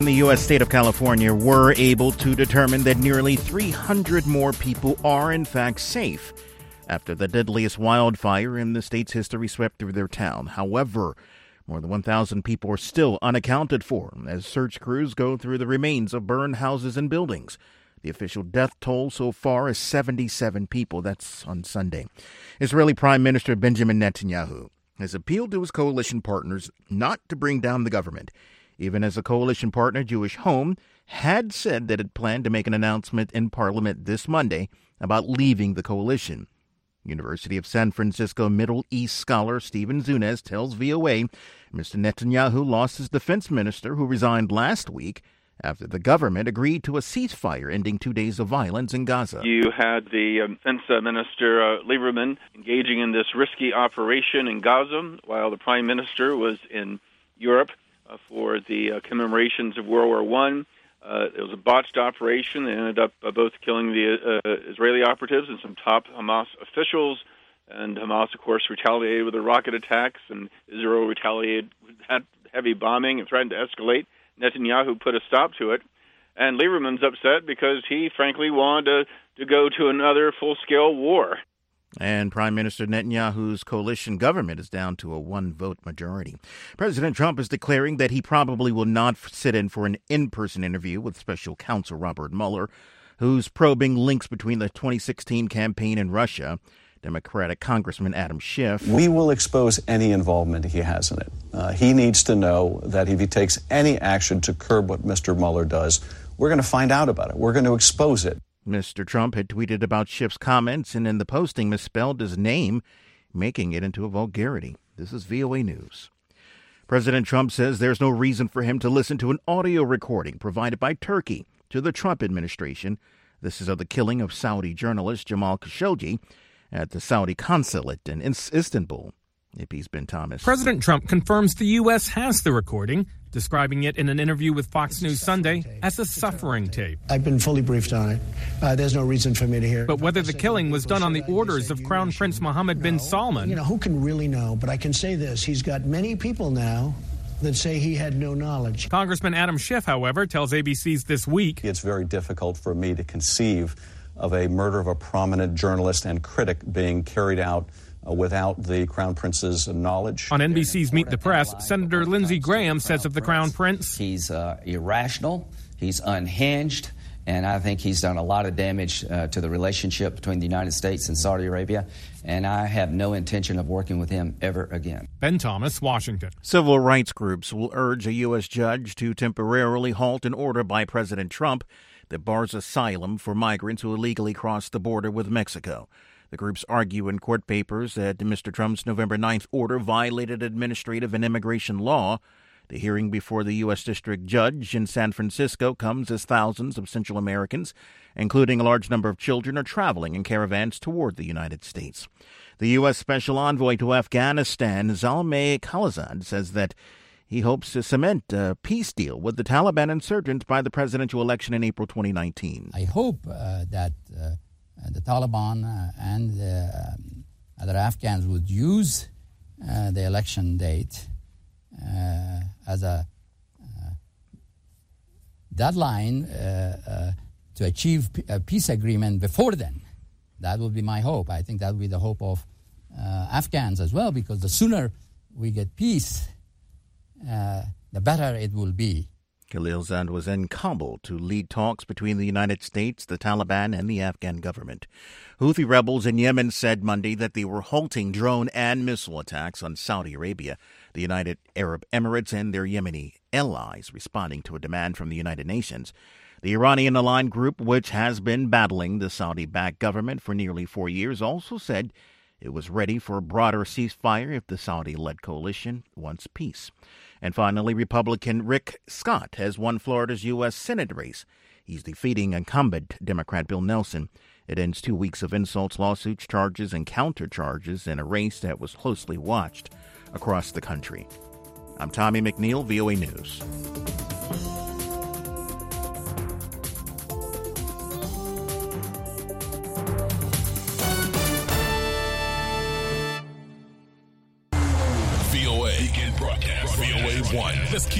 The U.S. state of California were able to determine that nearly 300 more people are, in fact, safe after the deadliest wildfire in the state's history swept through their town. However, more than 1,000 people are still unaccounted for as search crews go through the remains of burned houses and buildings. The official death toll so far is 77 people. That's on Sunday. Israeli Prime Minister Benjamin Netanyahu has appealed to his coalition partners not to bring down the government, even as a coalition partner, Jewish Home, had said that it planned to make an announcement in Parliament this Monday about leaving the coalition. University of San Francisco Middle East scholar Stephen Zunes tells VOA Mr. Netanyahu lost his defense minister, who resigned last week after the government agreed to a ceasefire ending 2 days of violence in Gaza. You had the defense minister, Lieberman, engaging in this risky operation in Gaza while the prime minister was in Europe for the commemorations of World War I. It was a botched operation. They ended up both killing the Israeli operatives and some top Hamas officials. And Hamas, of course, retaliated with the rocket attacks, and Israel retaliated with that heavy bombing and threatened to escalate. Netanyahu put a stop to it. And Lieberman's upset because he, frankly, wanted to go to another full-scale war. And Prime Minister Netanyahu's coalition government is down to a one-vote majority. President Trump is declaring that he probably will not sit in for an in-person interview with special counsel Robert Mueller, who's probing links between the 2016 campaign in Russia. Democratic Congressman Adam Schiff. We will expose any involvement he has in it. He needs to know that if he takes any action to curb what Mr. Mueller does, we're going to find out about it. We're going to expose it. Mr. Trump had tweeted about Schiff's comments and in the posting misspelled his name, making it into a vulgarity. This is VOA News. President Trump says there's no reason for him to listen to an audio recording provided by Turkey to the Trump administration. This is of the killing of Saudi journalist Jamal Khashoggi at the Saudi consulate in Istanbul. AP's Ben Thomas. President Trump confirms the U.S. has the recording, describing it in an interview with Fox News Sunday as a suffering tape. I've been fully briefed on it. There's no reason for me to hear it. But whether the killing was done on the orders of Crown Prince Mohammed bin Salman... who can really know? But I can say this. He's got many people now that say he had no knowledge. Congressman Adam Schiff, however, tells ABC's This Week... It's very difficult for me to conceive of a murder of a prominent journalist and critic being carried out without the Crown Prince's knowledge. On NBC's Meet the Press, Senator Lindsey Graham says of the Crown Prince, he's irrational, he's unhinged, and I think he's done a lot of damage to the relationship between the United States and Saudi Arabia, and I have no intention of working with him ever again. Ben Thomas, Washington. Civil rights groups will urge a U.S. judge to temporarily halt an order by President Trump that bars asylum for migrants who illegally cross the border with Mexico. The groups argue in court papers that Mr. Trump's November 9th order violated administrative and immigration law. The hearing before the U.S. District Judge in San Francisco comes as thousands of Central Americans, including a large number of children, are traveling in caravans toward the United States. The U.S. Special Envoy to Afghanistan, Zalmay Khalilzad, says that he hopes to cement a peace deal with the Taliban insurgents by the presidential election in April 2019. I hope that the Taliban and the other Afghans would use the election date as a deadline to achieve a peace agreement before then. That would be my hope. I think that would be the hope of Afghans as well, because the sooner we get peace, the better it will be. Khalilzad was in Kabul to lead talks between the United States, the Taliban, and the Afghan government. Houthi rebels in Yemen said Monday that they were halting drone and missile attacks on Saudi Arabia, the United Arab Emirates, and their Yemeni allies, responding to a demand from the United Nations. The Iranian-aligned group, which has been battling the Saudi-backed government for nearly 4 years, also said it was ready for a broader ceasefire if the Saudi-led coalition wants peace. And finally, Republican Rick Scott has won Florida's U.S. Senate race. He's defeating incumbent Democrat Bill Nelson. It ends 2 weeks of insults, lawsuits, charges, and countercharges in a race that was closely watched across the country. I'm Tommy McNeil, VOA News. VOA. Begin broadcast. VOA 1. Let's keep